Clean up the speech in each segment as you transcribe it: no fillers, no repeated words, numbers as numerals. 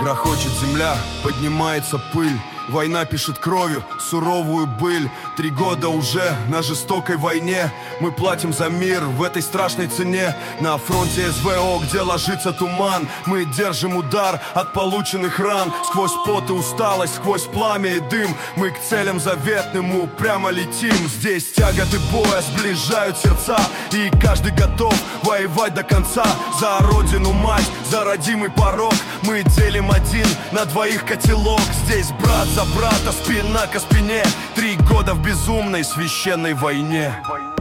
Грохочет земля, поднимается пыль. Война пишет кровью суровую быль. 3 года уже на жестокой войне. Мы платим за мир в этой страшной цене. На фронте СВО, где ложится туман, мы держим удар от полученных ран. Сквозь пот и усталость, сквозь пламя и дым, мы к целям заветным упрямо летим. Здесь тяготы боя сближают сердца, и каждый готов воевать до конца. За родину мать, за родимый порог. Мы делим один на 2 котелок. Здесь брат за брата, спина ко спине. 3 года в безумной священной войне.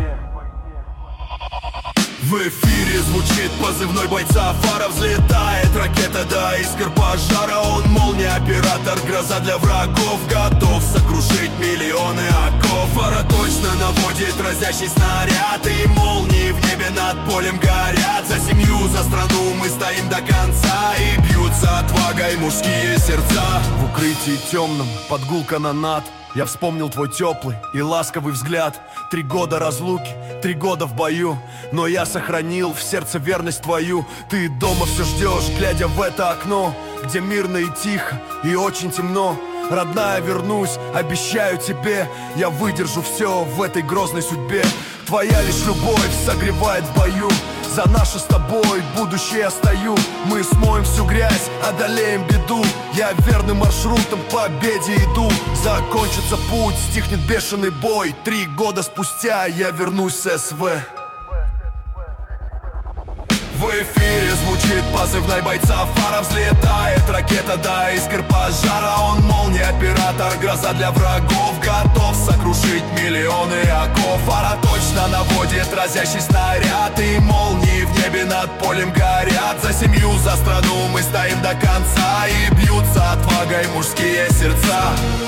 В эфире звучит позывной бойца фара. Взлетает ракета до искр пожара. Он молния, оператор, гроза для врагов. Готов сокрушить миллионы оков. Фара точно наводит разящий снаряд, и молнии в небе над полем горят. За семью, за страну мы стоим до конца, и бьются отвагой мужские сердца. В укрытии темном, под гул канонад, я вспомнил твой теплый и ласковый взгляд. 3 года разлуки, 3 года в бою, но я сохранил в сердце верность твою. Ты дома все ждешь, глядя в это окно, где мирно и тихо, и очень темно. Родная, вернусь, обещаю тебе, я выдержу все в этой грозной судьбе. Твоя лишь любовь согревает в бою. За наше с тобой будущее я стою. Мы смоем всю грязь, одолеем беду. Я верным маршрутом к победе иду. Закончится путь, стихнет бешеный бой. 3 года спустя я вернусь с СВ. В эфире звучит позывной бойца фара. Взлетает ракета до искр пожара. Он молния, оператор, гроза для врагов. Готов сокрушить миллионы оков. Фара точно наводит разящий снаряд, и молнии в небе над полем горят. За семью, за страну мы стоим до конца, и бьются отвагой мужские сердца.